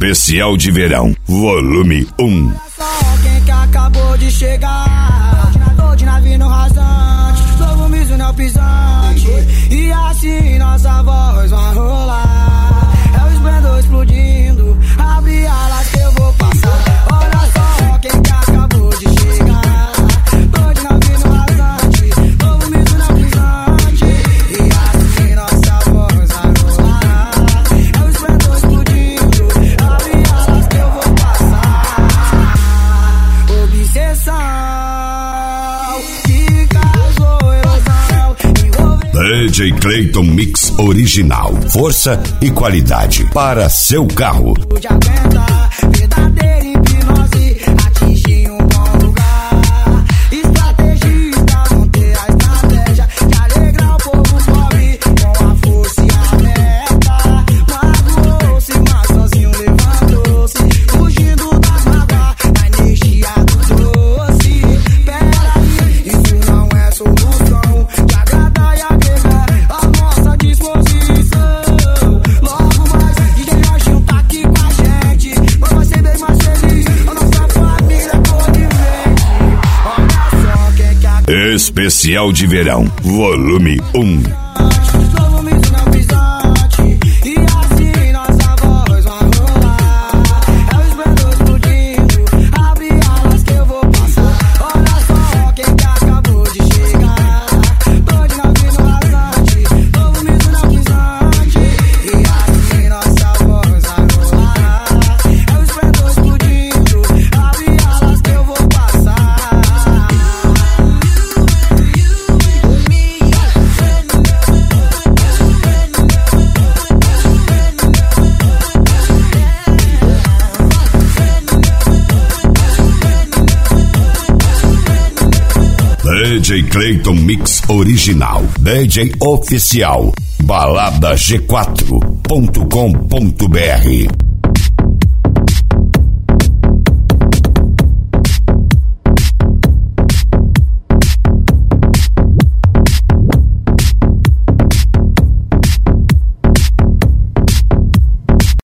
Especial de verão, volume 1. Só quem que acabou de chegar, tô de navio no rasante, novo miso neopisante, e assim nossa voz vai rolar. É o esplendor explodindo, abre alas que eu vou passar. Olha só quem que acabou de chegar, tô de navio no rasante, novo miso neopisante, e assim nossa voz vai rolar. É o esplendor explodindo, abre alas que eu vou passar. Obsessão que causou erosão. DJ Clayton Mix Original. Força e qualidade para seu carro. De aguentar, verdadeira hipnose, atingir um bom lugar. Estrategista, vão ter a estratégia de alegrar o povo pobre com a força e a meta. Magoou-se, mas sozinho levantou-se, fugindo das mágoas, da energia do doce. Peraí, isso não é solução de agradar e agregar a nossa disposição. Logo mais, DJ Jorginho tá aqui com a gente, pra você bem mais feliz, a nossa família conivente. Olha só quem que acabou. Especial de verão, volume 1. Novo miso neopisante, e assim nossa voz vai rolar. É o esplendor explodindo, abre alas que eu vou passar. Olha só quem que acabou de chegar, tô de navio no rasante, novo miso neopisante, e assim nossa voz vai rolar. É o esplendor explodindo, abre alas que eu vou passar. DJ Clayton Mix Original. DJ Oficial. Balada G4.com.br